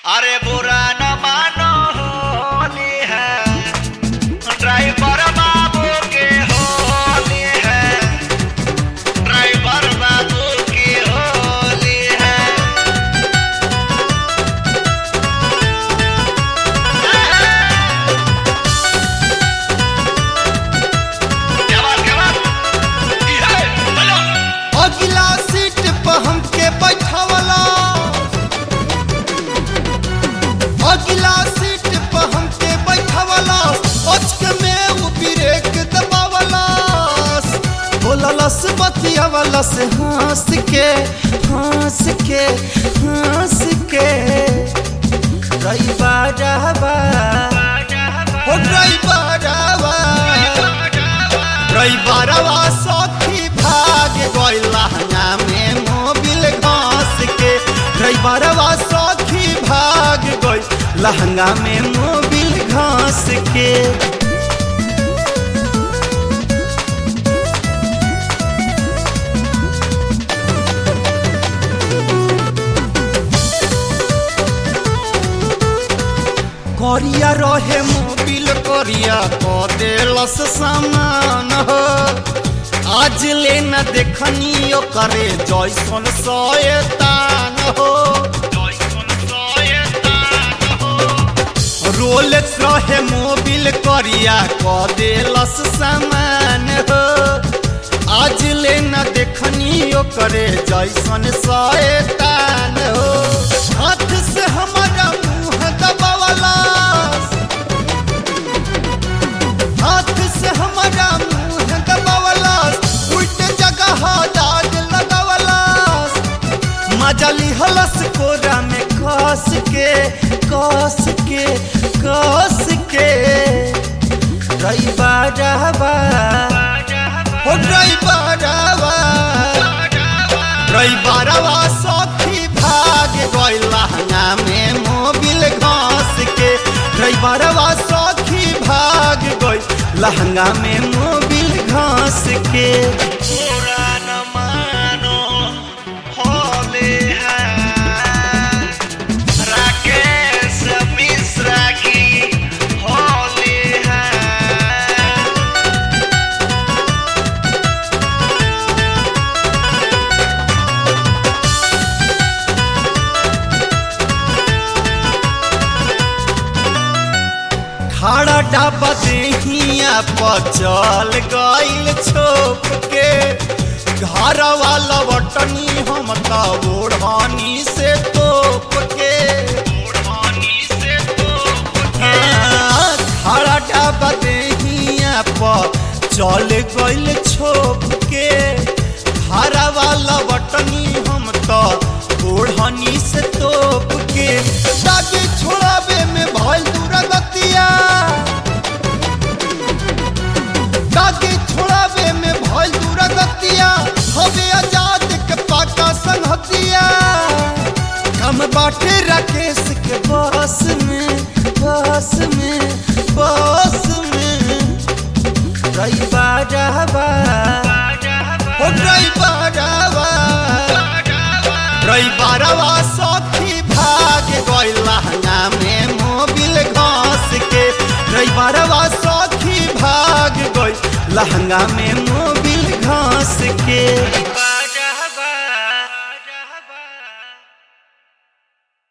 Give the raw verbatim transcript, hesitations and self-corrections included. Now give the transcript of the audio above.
अरे बुरा न मानो होली है, ड्राइवर बाबू के होली है, ड्राइवर बाबू की होली है। क्या बात क्या बात है, बोलो। अगला सीट पर हमके बैठावला, अगला सीट पर हमके बैठावला, अचक में वो ब्रेक दबावला, बोललस बतियावला से हंस के हंस के हंस के ड्राइवरवा हो ड्राइवरवा ड्राइवरवा सखी भाग गइल लहंगा में मोबिल घास के, ड्राइवरवा सखी भाग गइल लहंगा में मोबिल घास के। करिया रहे मोबिल करिया क देलस सामान हो, आज ले न देखनी करे जैसन शैतान हो, जैसन शैतान हो। रोलेक्स रहे मोबिल करिया क देलस सामान हो, आज ले न देखनी करे जैसन शैतान हो। हाथ से हमारा मुंह दबावला, हाथ से हमारा मुंह दबावला, उल्टे जगह दाग लगावला, मजा लिहलस कोरा में कस के कस के कस के। ड्राइवरवा हो ड्राइवरवा ड्राइवरवा सखी भाग गइल लहंगा में मोबिल घास के, ड्राइवरवा सखी भाग गइल लहंगा में मोबिल घास के। बुरा न मानो होली है, राकेश मिश्रा की होली है। खाड़ा डाबा देहिया पर चल गइल छोप के, घर वाला बटनी हम त ओढ़नी से तोप के, ओढ़नी से तोप के। हाँ, खाड़ा डाबा देहिया पर चल गइल छोप के, घर वाला बटनी हम त ओढ़नी से तोप के। दागी छोड़ावे में भइल दुर्गतिया, दागी छोड़ावे में भइल दुर्गतिया, हवे आजाद के पाका संगतिया। हम बाटे राकेश के बस में बस में बस में। ड्राइवरवा हो ड्राइवरवा ड्राइवरवा सखी भाग गइल लहंगा में मोबिल घास के, ड्राइवरवा सखी भाग गइल लहंगा में मोबिल घास के।